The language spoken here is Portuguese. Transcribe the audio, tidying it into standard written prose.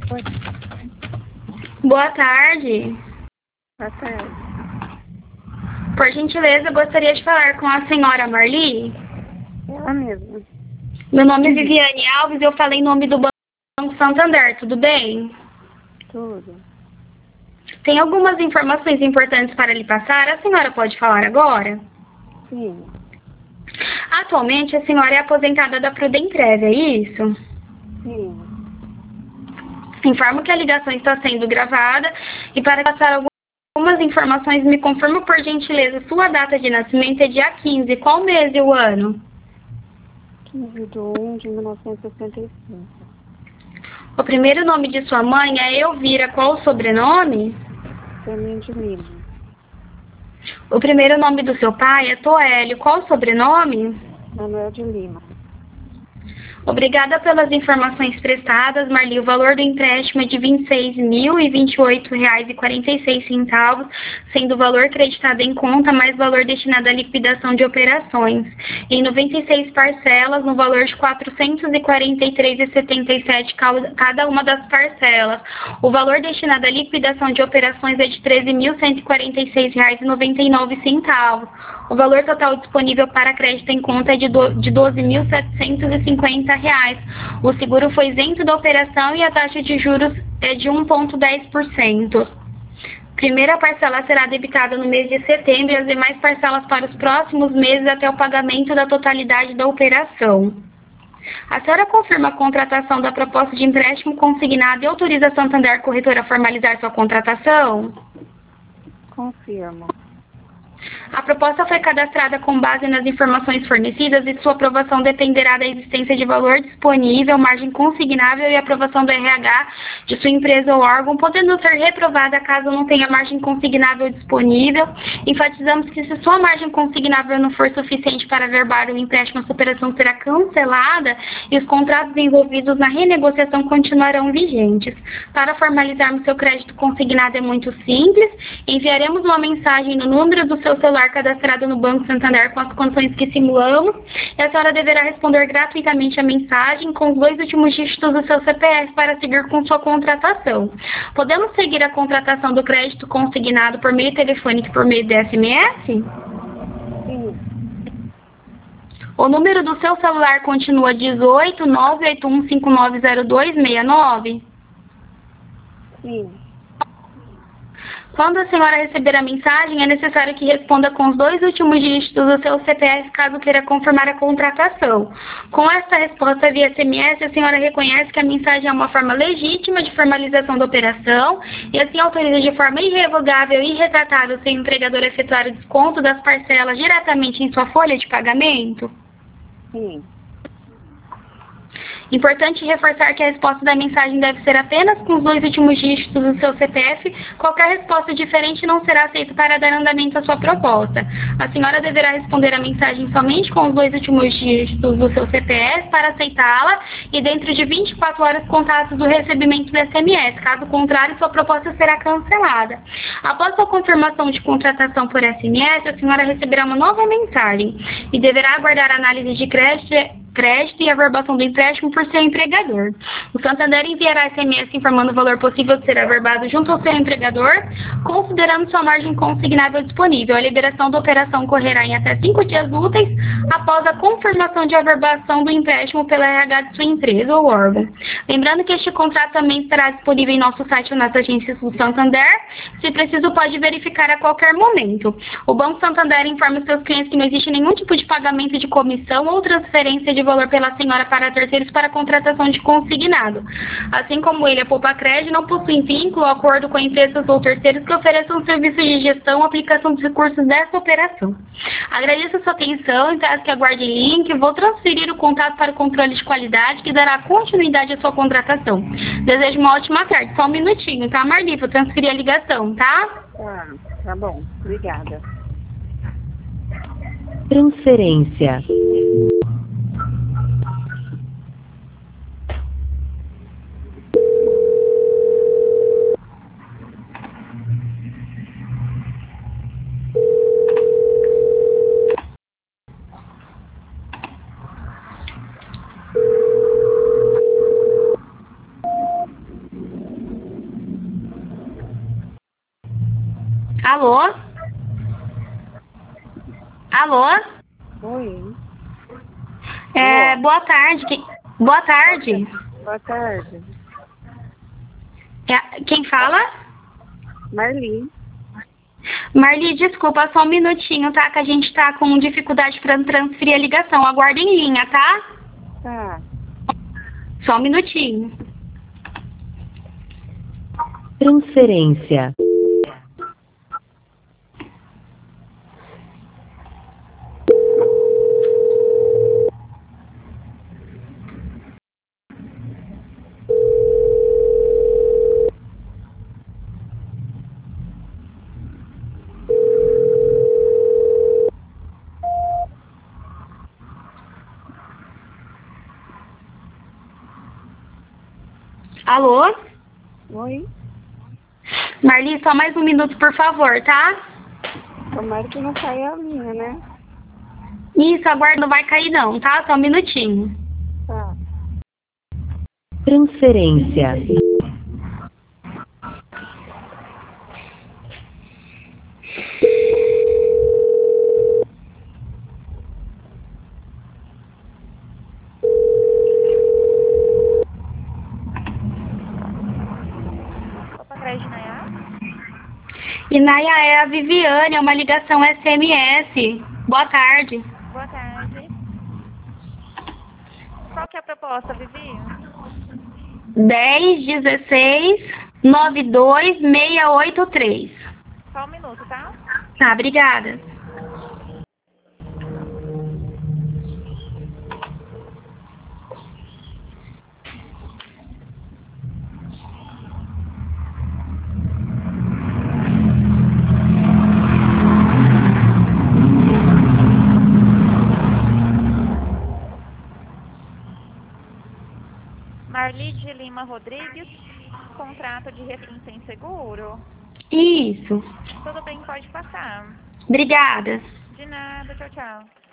Oi, Boa tarde. boa tarde. Por gentileza, gostaria de falar com a senhora Marli. Ela mesma. Meu nome é Viviane Alves, eu falei em nome do Banco Santander, tudo bem? Tudo. Tem algumas informações importantes para lhe passar, a senhora pode falar agora? Sim. Atualmente, a senhora é aposentada da Prudenprev, é isso? Sim. Informo que a ligação está sendo gravada e para passar algumas informações, me confirma por gentileza, sua data de nascimento é dia 15, qual mês e o ano? 15/1/1965. O primeiro nome de sua mãe é Elvira, qual o sobrenome? Fermin de Lima. O primeiro nome do seu pai é Toélio, qual o sobrenome? Manuel de Lima. Obrigada pelas informações prestadas, Marli. O valor do empréstimo é de R$ 26.028,46, sendo o valor creditado em conta mais valor destinado à liquidação de operações, em 96 parcelas, no valor de R$ 443,77 cada uma das parcelas. O valor destinado à liquidação de operações é de R$ 13.146,99. O valor total disponível para crédito em conta é de R$ 12.750. O seguro foi isento da operação e a taxa de juros é de 1,10%. Primeira parcela será debitada no mês de setembro e as demais parcelas para os próximos meses até o pagamento da totalidade da operação. A senhora confirma a contratação da proposta de empréstimo consignado e autoriza a Santander Corretora a formalizar sua contratação? Confirmo. A proposta foi cadastrada com base nas informações fornecidas e sua aprovação dependerá da existência de valor disponível, margem consignável e aprovação do RH de sua empresa ou órgão, podendo ser reprovada caso não tenha margem consignável disponível. Enfatizamos que se sua margem consignável não for suficiente para averbar o empréstimo, a operação será cancelada e os contratos envolvidos na renegociação continuarão vigentes. Para formalizarmos seu crédito consignado é muito simples, enviaremos uma mensagem no número do seu celular cadastrado no Banco Santander com as condições que simulamos e a senhora deverá responder gratuitamente a mensagem com os 2 últimos dígitos do seu CPF para seguir com sua contratação. Podemos seguir a contratação do crédito consignado por meio telefônico e por meio de SMS? Sim. O número do seu celular continua 18 981590269? Sim. Quando a senhora receber a mensagem, é necessário que responda com os 2 últimos dígitos do seu CPF, caso queira confirmar a contratação. Com esta resposta via SMS, a senhora reconhece que a mensagem é uma forma legítima de formalização da operação e assim autoriza de forma irrevogável e irretratável seu empregador a efetuar o desconto das parcelas diretamente em sua folha de pagamento? Sim. Importante reforçar que a resposta da mensagem deve ser apenas com os 2 últimos dígitos do seu CPF. Qualquer resposta diferente não será aceita para dar andamento à sua proposta. A senhora deverá responder a mensagem somente com os 2 últimos dígitos do seu CPF para aceitá-la e dentro de 24 horas contados do recebimento do SMS. Caso contrário, sua proposta será cancelada. Após sua confirmação de contratação por SMS, a senhora receberá uma nova mensagem e deverá aguardar a análise de crédito e a averbação do empréstimo por seu empregador. O Santander enviará SMS informando o valor possível de ser averbado junto ao seu empregador, considerando sua margem consignável disponível. A liberação da operação ocorrerá em até 5 dias úteis após a confirmação de averbação do empréstimo pela RH de sua empresa ou órgão. Lembrando que este contrato também estará disponível em nosso site ou nas agências do Santander. Se preciso, pode verificar a qualquer momento. O Banco Santander informa os seus clientes que não existe nenhum tipo de pagamento de comissão ou transferência de valor pela senhora para terceiros para contratação de consignado. Assim como ele, a Poupa-Crédito não possui vínculo ou acordo com empresas ou terceiros que ofereçam serviços de gestão ou aplicação dos recursos dessa operação. Agradeço a sua atenção e peço que aguarde em link. Vou transferir o contato para o controle de qualidade que dará continuidade à sua contratação. Desejo uma ótima tarde. Só um minutinho, tá, Marli? Vou transferir a ligação, tá? Tá bom. Obrigada. Transferência. Alô? Alô? Oi. Boa tarde. Boa tarde. Boa tarde. Quem fala? Marli. Marli, desculpa, só um minutinho, tá? Que a gente tá com dificuldade para transferir a ligação. Aguarda em linha, tá? Tá. Só um minutinho. Transferência. Alô? Oi. Marli, só mais um minuto, por favor, tá? Tomara que não caia a linha, né? Isso, aguarda, não vai cair não, tá? Só um minutinho. Tá. Transferência. Opa, atrás de Nayá? E Naya, é a Viviane, é uma ligação SMS. Boa tarde. Boa tarde. Qual que é a proposta, Vivi? 1016-92683. Só um minuto, tá? Tá, obrigada. Marli de Lima Rodrigues, contrato de refim sem seguro. Isso. Tudo bem, pode passar. Obrigada. De nada, tchau, tchau.